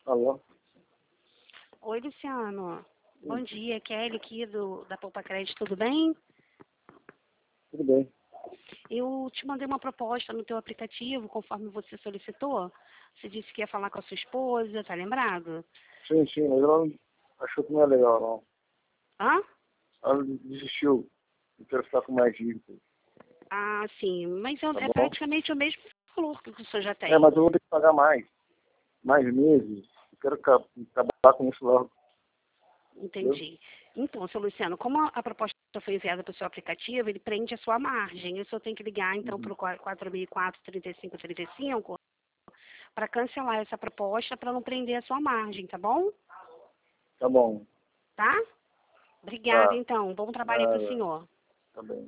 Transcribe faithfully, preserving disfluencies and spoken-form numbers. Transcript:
Alô? Oi, Luciano. Bom dia, Kelly aqui do, da Poupa Crédito, tudo bem? Tudo bem. Eu te mandei uma proposta no teu aplicativo, conforme você solicitou. Você disse que ia falar com a sua esposa, tá lembrado? Sim, sim, mas ela não- achou que não é legal, não. Hã? Ela desistiu. Não quero ficar com mais dívidas. Ah, sim, mas é, Tá é bom? praticamente o mesmo valor que o senhor já tem. É, mas eu vou ter que pagar mais. Mais meses. Eu quero ca- acabar com isso logo. Entendeu? Entendi. Então, seu Luciano, como a, a proposta foi enviada para o seu aplicativo, ele prende a sua margem. Eu só tenho que ligar, então, Uhum. para o quatro mil e quatro, trinta e cinco, trinta e cinco para cancelar essa proposta, para não prender a sua margem, tá bom? Tá bom. Tá? Obrigada, Tá. então. Bom trabalho aí para o Nada. senhor. Tá bem.